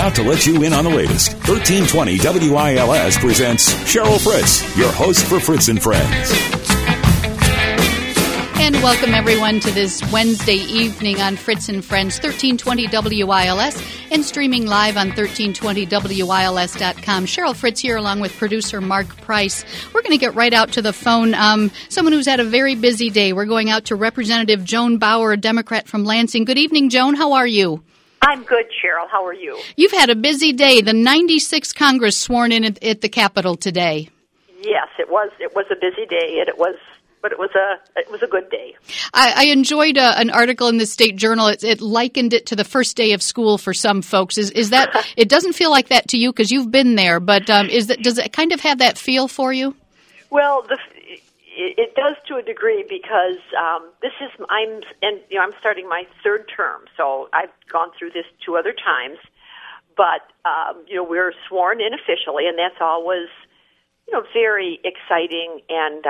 about to let you in on the latest. 1320 WILS presents Cheryl Fritz, your host for Fritz and Friends. And welcome everyone to this Wednesday evening on Fritz and Friends, 1320 WILS, and streaming live on 1320WILS.com. Cheryl Fritz here along with producer Mark Price. We're going to get right out to the phone. Someone who's had a very busy day. We're going out to Representative Joan Bauer, a Democrat from Lansing. Good evening, Joan. How are you? I'm good, Cheryl. How are you? You've had a busy day. The 96th Congress sworn in at the Capitol today. Yes, it was. It was a busy day, and it was a good day. I enjoyed an article in the State Journal. It likened it to the first day of school for some folks. Is that? It doesn't feel like that to you because you've been there, but does it kind of have that feel for you? Well, it does to a degree because I'm starting my third term, so I've gone through this two other times, but we're sworn in officially, and that's always very exciting and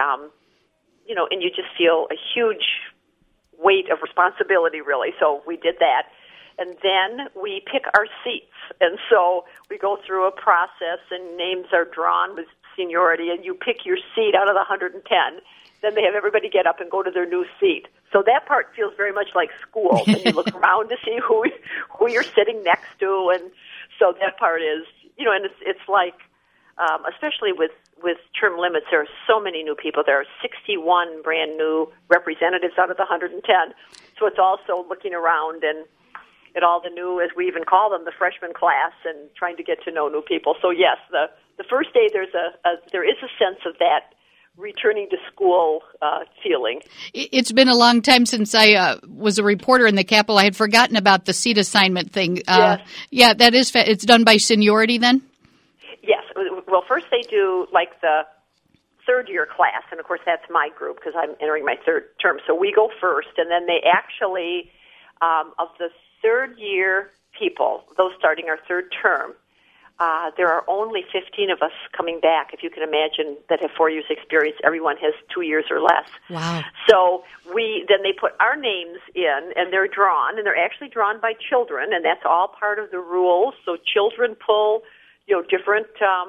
and you just feel a huge weight of responsibility, really. So we did that. And then we pick our seats. And so we go through a process, and names are drawn with seniority, and you pick your seat out of the 110. Then they have everybody get up and go to their new seat. So that part feels very much like school. And you look around to see who you're sitting next to. And so that part is, and it's like, especially with term limits, there are so many new people. There are 61 brand new representatives out of the 110. So it's also looking around and at all the new, as we even call them, the freshman class, and trying to get to know new people. So yes, the first day there is a sense of that returning to school feeling. It's been a long time since I was a reporter in the Capitol. I had forgotten about the seat assignment thing. Yes. Yeah, that is. It's done by seniority then? Yes. Well, first they do like the third-year class, and of course that's my group because I'm entering my third term. So we go first, and then they actually, of the third-year people, those starting our third term, there are only 15 of us coming back, if you can imagine, that have 4 years' experience. Everyone has 2 years or less. Wow. So then they put our names in, and they're drawn, and they're actually drawn by children, and that's all part of the rules. So children pull different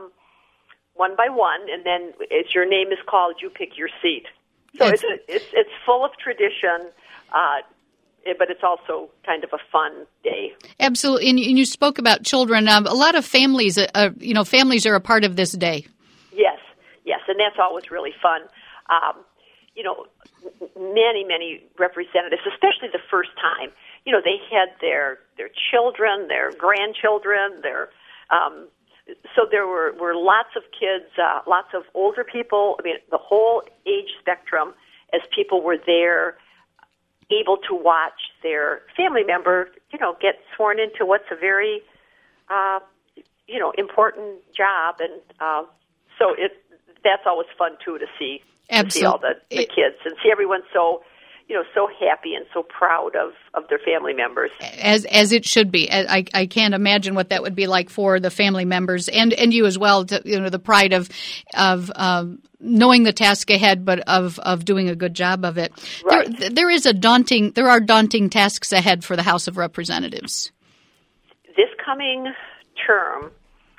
one by one, and then as your name is called, you pick your seat. So it's full of tradition, but it's also kind of a fun day. Absolutely, and you spoke about children. A lot of families, families are a part of this day. Yes, and that's always really fun. Many representatives, especially the first time, they had their children, their grandchildren, so there were lots of kids, lots of older people. I mean, the whole age spectrum, as people were there, able to watch their family member, get sworn into what's a very, important job, and so that's always fun too to see. Absolutely. To see all the kids and see everyone so happy and so proud of their family members. As it should be. I can't imagine what that would be like for the family members and you as well. The pride of knowing the task ahead, but of doing a good job of it. Right. There are daunting tasks ahead for the House of Representatives. This coming term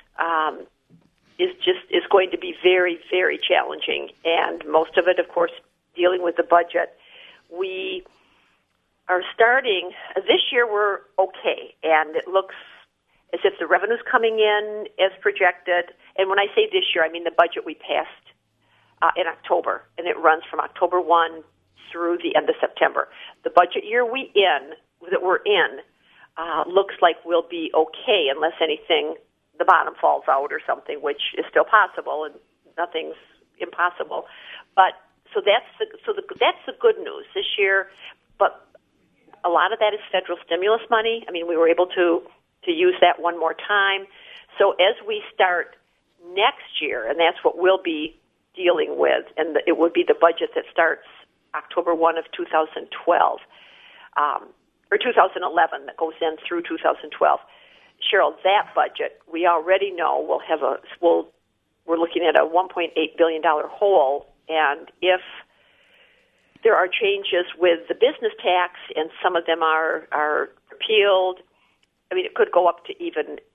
is going to be very, very challenging, and most of it, of course, dealing with the budget. We are starting, this year we're okay, and it looks as if the revenue's coming in as projected. And when I say this year, I mean the budget we passed in October, and it runs from October 1 through the end of September. The budget year that we're in looks like we'll be okay unless the bottom falls out or something, which is still possible, and nothing's impossible. But So that's the good news this year, but a lot of that is federal stimulus money. I mean, we were able to use that one more time. So as we start next year, and that's what we'll be dealing with, and it would be the budget that starts October 1 of 2012, or 2011 that goes in through 2012. Cheryl, that budget we already know we're looking at a $1.8 billion hole. And if there are changes with the business tax, and some of them are repealed, I mean, it could go up to even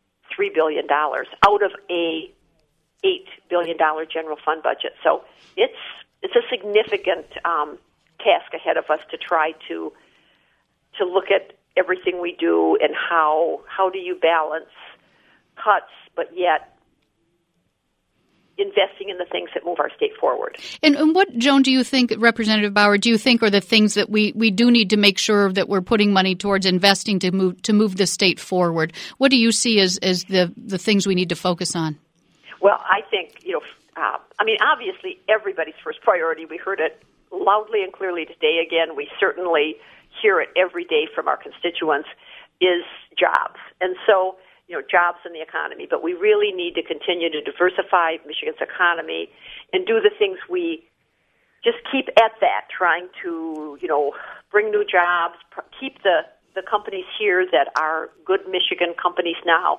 $3 billion out of a $8 billion general fund budget. So it's a significant task ahead of us to try to look at everything we do and how do you balance cuts, but yet investing in the things that move our state forward. And what, Joan, do you think, Representative Bauer, do you think are the things that we do need to make sure that we're putting money towards investing to move the state forward? What do you see as the things we need to focus on? Well, I think, obviously everybody's first priority, we heard it loudly and clearly today again, we certainly hear it every day from our constituents, is jobs. And so, jobs in the economy, but we really need to continue to diversify Michigan's economy and do the things we just keep at that, trying to, bring new jobs, keep the companies here that are good Michigan companies now.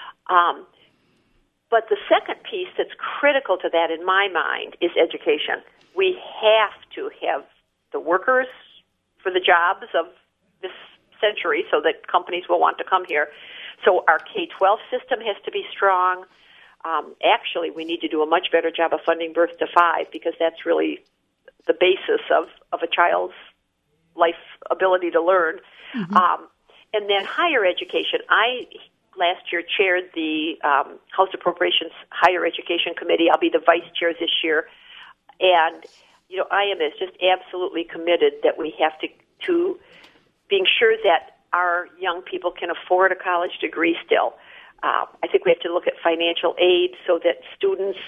But the second piece that's critical to that in my mind is education. We have to have the workers for the jobs of this century so that companies will want to come here. So our K-12 system has to be strong. Actually, we need to do a much better job of funding birth to 5 because that's really the basis of a child's life ability to learn. Mm-hmm. And then higher education. I last year chaired the House Appropriations Higher Education Committee. I'll be the vice chair this year. And, I am just absolutely committed that we have to being sure that our young people can afford a college degree still. I think we have to look at financial aid so that students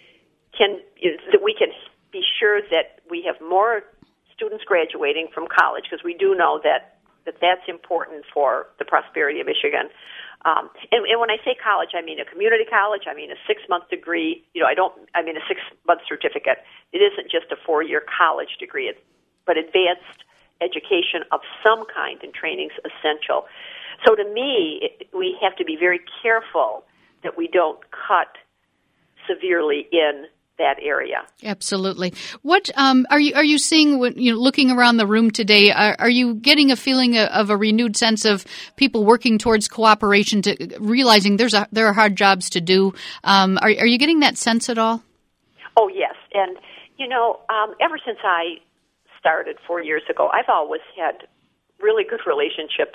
that we can be sure that we have more students graduating from college, because we do know that's important for the prosperity of Michigan. And when I say college, I mean a community college. I mean a 6-month degree. I mean a 6-month certificate. It isn't just a 4-year college degree, but advanced education of some kind and training's essential. So to me, we have to be very careful that we don't cut severely in that area. Absolutely. What are you seeing when looking around the room today? Are you getting a feeling of a renewed sense of people working towards cooperation, to realizing there are hard jobs to do? Are you getting that sense at all? Oh yes, and ever since I started 4 years ago, I've always had really good relationships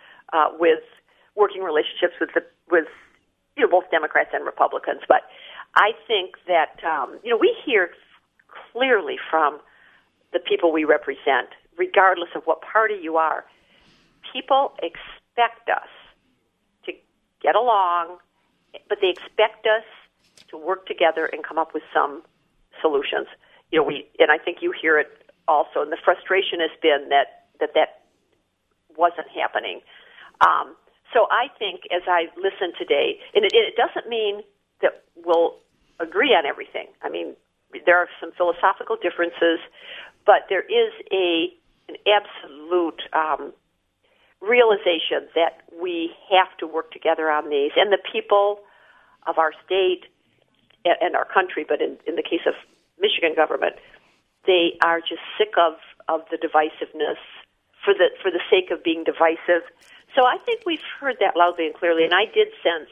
working relationships with both Democrats and Republicans. But I think that we hear clearly from the people we represent, regardless of what party you are. People expect us to get along, but they expect us to work together and come up with some solutions. And I think you hear it also, and the frustration has been that wasn't happening. So I think as I listen today, and it doesn't mean that we'll agree on everything. I mean, there are some philosophical differences, but there is an absolute realization that we have to work together on these. And the people of our state and our country, but in the case of Michigan government, they are just sick of the divisiveness for the sake of being divisive. So I think we've heard that loudly and clearly, and I did sense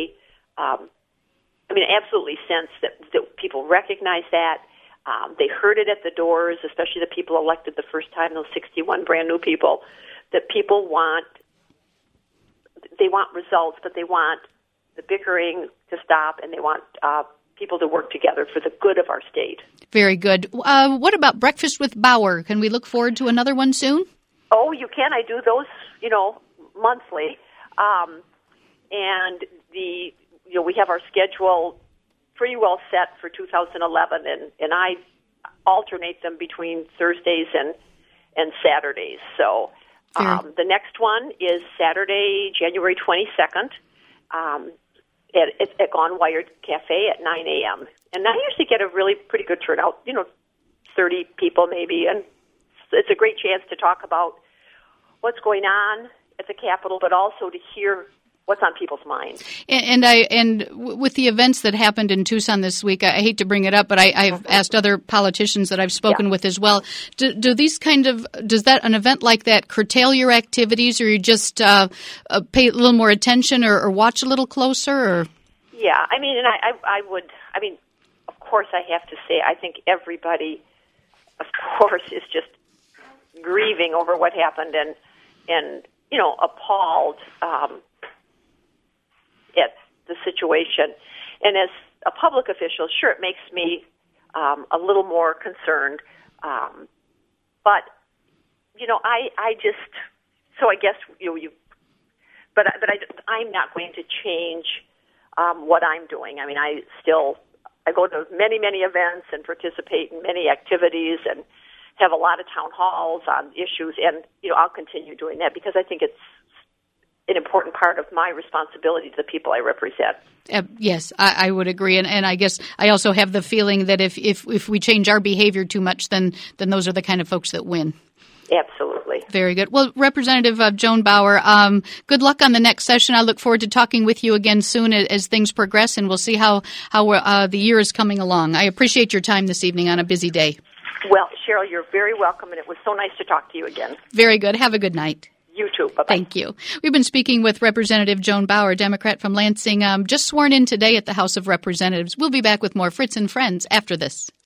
absolutely sense that people recognize that. They heard it at the doors, especially the people elected the first time, those 61 brand new people, that people want results, but they want the bickering to stop, and they want people to work together for the good of our state. Very good. What about Breakfast with Bauer? Can we look forward to another one soon? Oh, you can. I do those, monthly. And we have our schedule pretty well set for 2011, and I alternate them between Thursdays and Saturdays. So the next one is Saturday, January 22nd, at Gone Wired Cafe at 9 a.m. And I usually get a really pretty good turnout, 30 people maybe, and it's a great chance to talk about what's going on at the Capitol, but also to hear what's on people's minds. And with the events that happened in Tucson this week, I hate to bring it up, but I've asked other politicians that I've spoken with as well. Does an event like that curtail your activities, or you just pay a little more attention or watch a little closer? Or? Yeah, I mean, and I would. I mean, of course, I have to say, I think everybody, of course, is just grieving over what happened and appalled at the situation. And as a public official, sure, it makes me a little more concerned. But I just, so I guess I'm not going to change what I'm doing. I mean, I go to many, many events and participate in many activities and have a lot of town halls on issues, and I'll continue doing that because I think it's an important part of my responsibility to the people I represent. Yes, I would agree, and I guess I also have the feeling that if we change our behavior too much, then those are the kind of folks that win. Absolutely. Very good. Well, Representative Joan Bauer, good luck on the next session. I look forward to talking with you again soon as things progress, and we'll see how the year is coming along. I appreciate your time this evening on a busy day. Well, Cheryl, you're very welcome, and it was so nice to talk to you again. Very good. Have a good night. You too. Bye-bye. Thank you. We've been speaking with Representative Joan Bauer, Democrat from Lansing, just sworn in today at the House of Representatives. We'll be back with more Fritz and Friends after this.